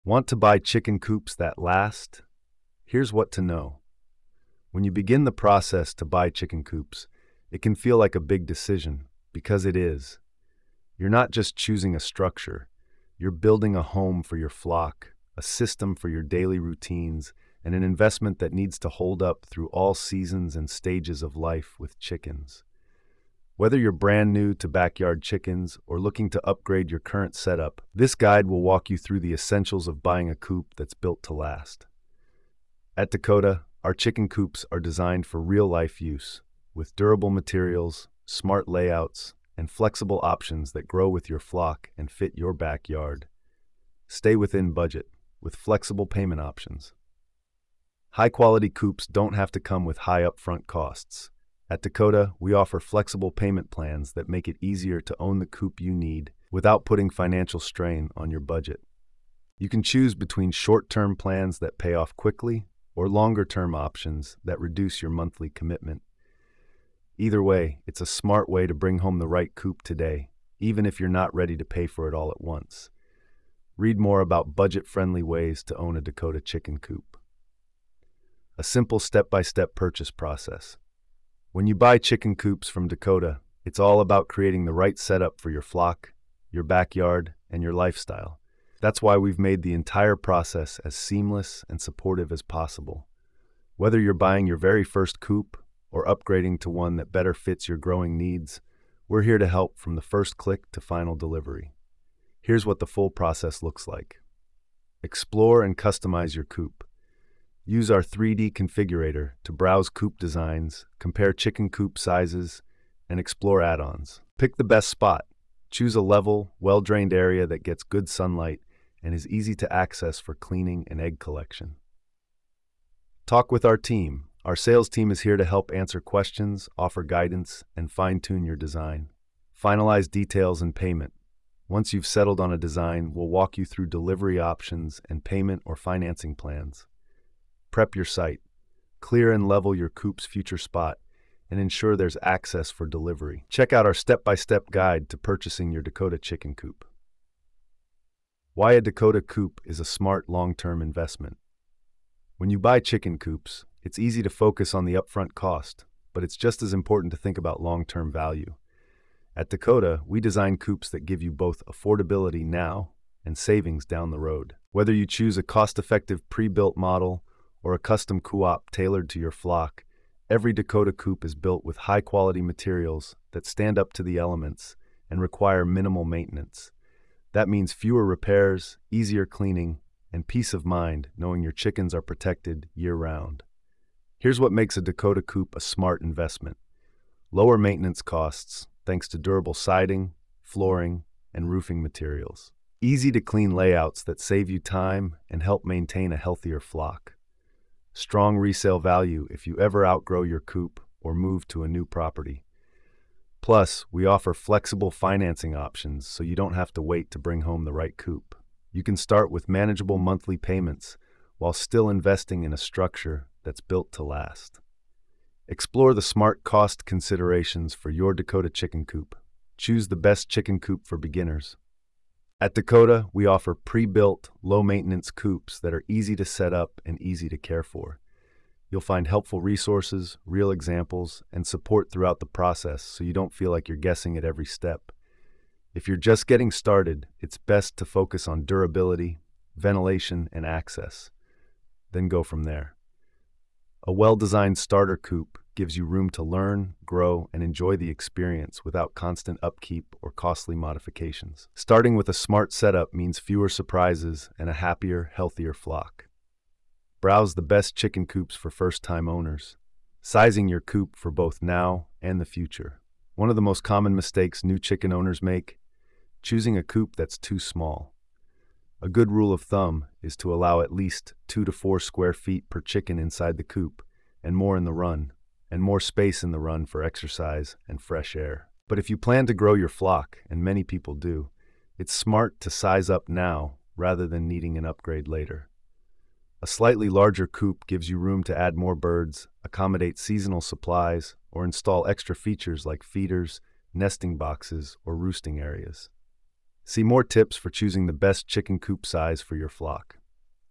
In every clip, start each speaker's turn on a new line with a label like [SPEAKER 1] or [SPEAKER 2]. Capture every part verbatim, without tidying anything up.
[SPEAKER 1] Want to buy chicken coops that last? Here's what to know. When you begin the process to buy chicken coops, it can feel like a big decision, because it is. You're not just choosing a structure, you're building a home for your flock, a system for your daily routines, and an investment that needs to hold up through all seasons and stages of life with chickens. Whether you're brand new to backyard chickens or looking to upgrade your current setup, this guide will walk you through the essentials of buying a coop that's built to last. At Dakota, our chicken coops are designed for real-life use, with durable materials, smart layouts, and flexible options that grow with your flock and fit your backyard. Stay within budget, with flexible payment options. High-quality coops don't have to come with high upfront costs. At Dakota, we offer flexible payment plans that make it easier to own the coop you need without putting financial strain on your budget. You can choose between short-term plans that pay off quickly or longer-term options that reduce your monthly commitment. Either way, it's a smart way to bring home the right coop today, even if you're not ready to pay for it all at once. Read more about budget-friendly ways to own a Dakota chicken coop. A simple step-by-step purchase process. When you buy chicken coops from Dakota, it's all about creating the right setup for your flock, your backyard, and your lifestyle. That's why we've made the entire process as seamless and supportive as possible. Whether you're buying your very first coop or upgrading to one that better fits your growing needs, we're here to help from the first click to final delivery. Here's what the full process looks like. Explore and customize your coop. Use our three D configurator to browse coop designs, compare chicken coop sizes, and explore add-ons. Pick the best spot. Choose a level, well-drained area that gets good sunlight and is easy to access for cleaning and egg collection. Talk with our team. Our sales team is here to help answer questions, offer guidance, and fine-tune your design. Finalize details and payment. Once you've settled on a design, we'll walk you through delivery options and payment or financing plans. Prep your site, clear and level your coop's future spot, and ensure there's access for delivery. Check out our step-by-step guide to purchasing your Dakota chicken coop. Why a Dakota coop is a smart long-term investment. When you buy chicken coops, it's easy to focus on the upfront cost, but it's just as important to think about long-term value. At Dakota, we design coops that give you both affordability now and savings down the road. Whether you choose a cost-effective pre-built model or a custom co-op tailored to your flock, every Dakota coop is built with high-quality materials that stand up to the elements and require minimal maintenance. That means fewer repairs, easier cleaning, and peace of mind knowing your chickens are protected year-round. Here's what makes a Dakota coop a smart investment. Lower maintenance costs thanks to durable siding, flooring, and roofing materials. Easy-to-clean layouts that save you time and help maintain a healthier flock. Strong resale value if you ever outgrow your coop or move to a new property. Plus, we offer flexible financing options so you don't have to wait to bring home the right coop. You can start with manageable monthly payments while still investing in a structure that's built to last. Explore the smart cost considerations for your Dakota chicken coop. Choose the best chicken coop for beginners. At Dakota, we offer pre-built, low-maintenance coops that are easy to set up and easy to care for. You'll find helpful resources, real examples, and support throughout the process so you don't feel like you're guessing at every step. If you're just getting started, it's best to focus on durability, ventilation, and access. Then go from there. A well-designed starter coop gives you room to learn, grow, and enjoy the experience without constant upkeep or costly modifications. Starting with a smart setup means fewer surprises and a happier, healthier flock. Browse the best chicken coops for first-time owners, sizing your coop for both now and the future. One of the most common mistakes new chicken owners make: choosing a coop that's too small. A good rule of thumb is to allow at least two to four square feet per chicken inside the coop, and more in the run, and more space in the run for exercise and fresh air. But if you plan to grow your flock, and many people do, it's smart to size up now rather than needing an upgrade later. A slightly larger coop gives you room to add more birds, accommodate seasonal supplies, or install extra features like feeders, nesting boxes, or roosting areas. See more tips for choosing the best chicken coop size for your flock.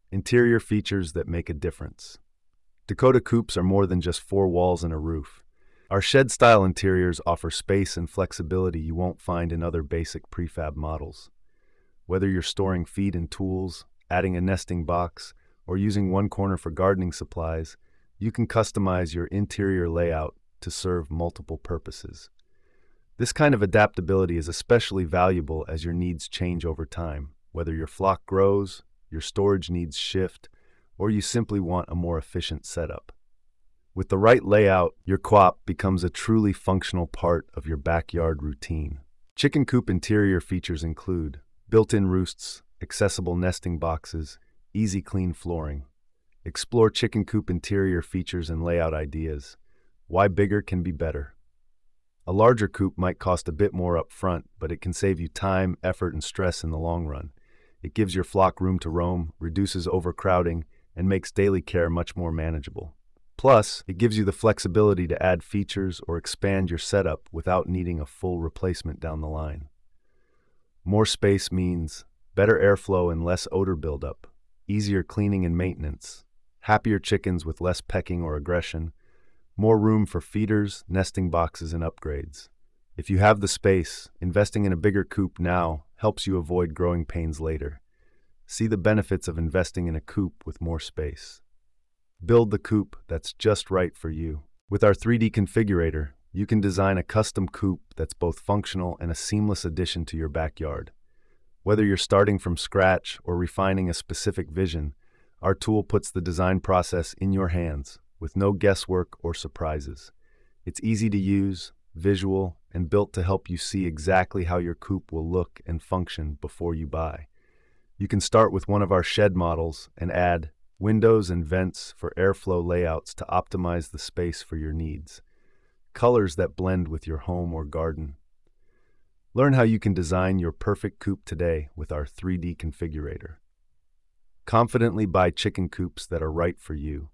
[SPEAKER 1] Interior features that make a difference. Dakota Coops are more than just four walls and a roof. Our shed-style interiors offer space and flexibility you won't find in other basic prefab models. Whether you're storing feed and tools, adding a nesting box, or using one corner for gardening supplies, you can customize your interior layout to serve multiple purposes. This kind of adaptability is especially valuable as your needs change over time, whether your flock grows, your storage needs shift, or you simply want a more efficient setup. With the right layout, your co-op becomes a truly functional part of your backyard routine. Chicken coop interior features include built-in roosts, accessible nesting boxes, easy clean flooring. Explore chicken coop interior features and layout ideas. Why bigger can be better. A larger coop might cost a bit more up front, but it can save you time, effort, and stress in the long run. It gives your flock room to roam, reduces overcrowding, and makes daily care much more manageable. Plus, it gives you the flexibility to add features or expand your setup without needing a full replacement down the line. More space means better airflow and less odor buildup, easier cleaning and maintenance, happier chickens with less pecking or aggression, more room for feeders, nesting boxes, and upgrades. If you have the space, investing in a bigger coop now helps you avoid growing pains later. See the benefits of investing in a coop with more space. Build the coop that's just right for you. With our three D configurator, you can design a custom coop that's both functional and a seamless addition to your backyard. Whether you're starting from scratch or refining a specific vision, our tool puts the design process in your hands, with no guesswork or surprises. It's easy to use, visual, and built to help you see exactly how your coop will look and function before you buy. You can start with one of our shed models and add windows and vents for airflow layouts to optimize the space for your needs, colors that blend with your home or garden. Learn how you can design your perfect coop today with our three D configurator. Confidently buy chicken coops that are right for you.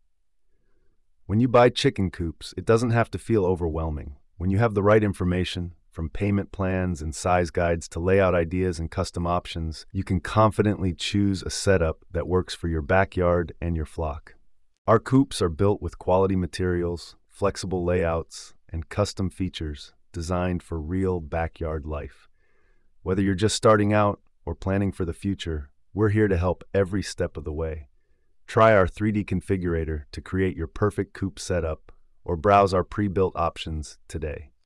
[SPEAKER 1] When you buy chicken coops, it doesn't have to feel overwhelming. When you have the right information, from payment plans and size guides to layout ideas and custom options, you can confidently choose a setup that works for your backyard and your flock. Our coops are built with quality materials, flexible layouts, and custom features designed for real backyard life. Whether you're just starting out or planning for the future, we're here to help every step of the way. Try our three D configurator to create your perfect coop setup or browse our pre-built options today.